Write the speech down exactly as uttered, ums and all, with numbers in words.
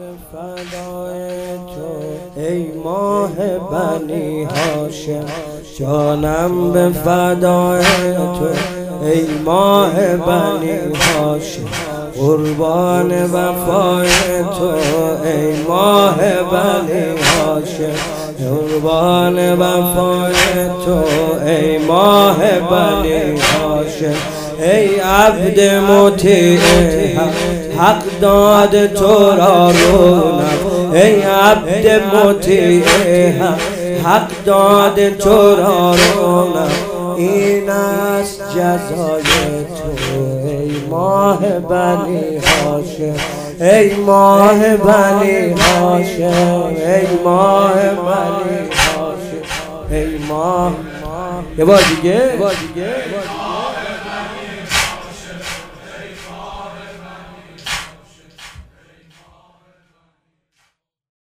به فدای تو ای ماه بنی هاشم، جانم به فدای تو ای ماه بنی هاشم، قربان وفای تو ای ماه بنی هاشم، قربان وفای تو ای ماه بنی هاشم. ای عبد مطیع حق داد تو را رونق، ای عبد مطیع حق داد تو را رونق، این است جزای تو ای ماه بنی هاشم، ای ماه بنی هاشم، ای ماه بنی هاشم، ای ماه. یه بار دیگه